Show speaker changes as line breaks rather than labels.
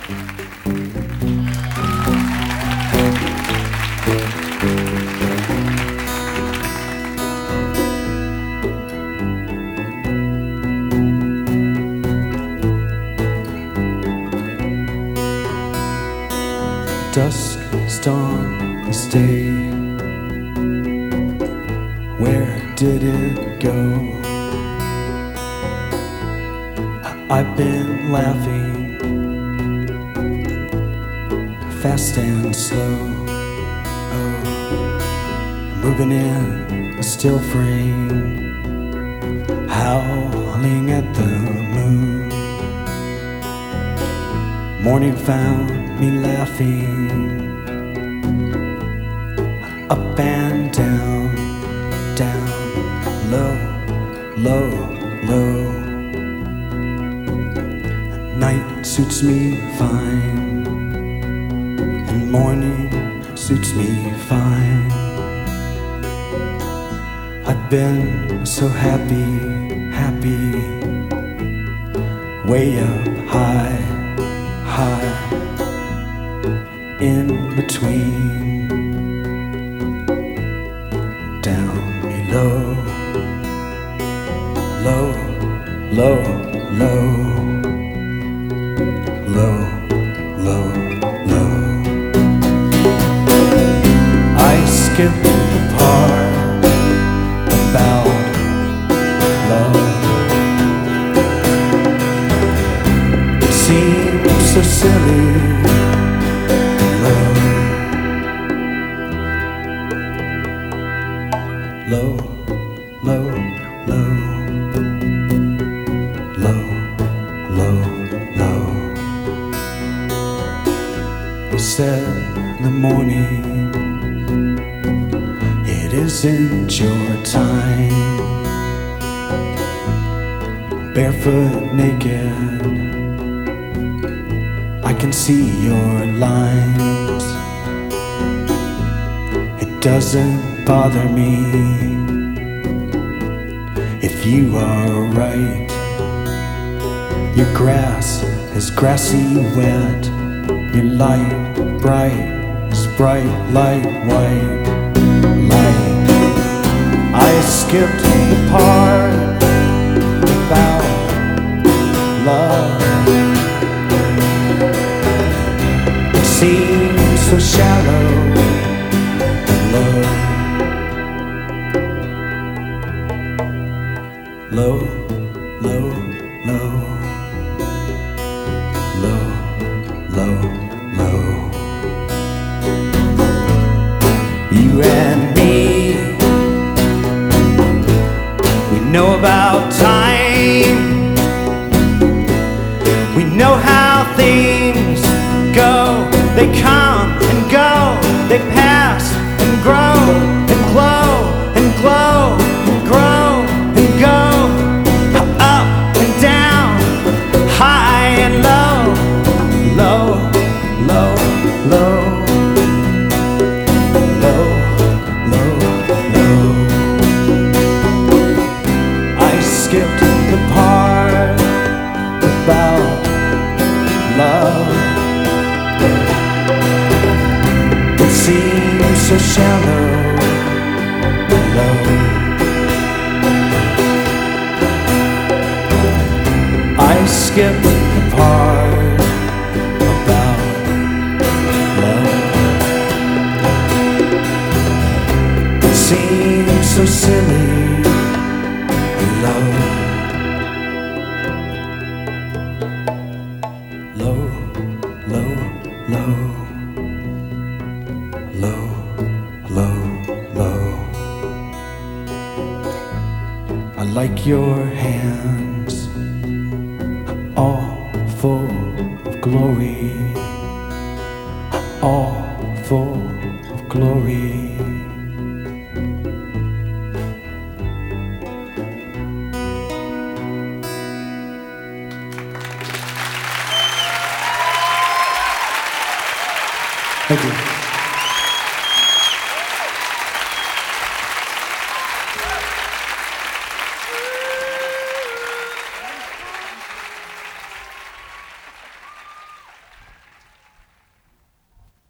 Dusk dawn this day. Where did it go? I've been laughing fast and slow, moving in a still frame, howling at the moon. Morning found me laughing up and down, down, low, low, low. Night suits me fine, and morning suits me fine. I've been so happy, happy, way up high, high, in between, down below, low, low, low, low, low, low. I skipped the part about love. It seems so silly. Low, low, low, low, low, low. We said in the morning, it isn't your time. Barefoot, naked, I can see your lines. It doesn't bother me if you are right. Your grass is grassy wet, your light bright is bright light white light. I skipped the part about love. It seems so shallow, love. Low, low, low, low, low, low. You and me, we know about time. We know how things go. They come and go. They pass and grow and glow and glow and grow and go. Skipped the part about love. It seems so shallow, low. I skipped the part about love. It seems so silly, low, low, low, low, low, low, low. I like your hands, all full of glory, all full of glory. Thank you.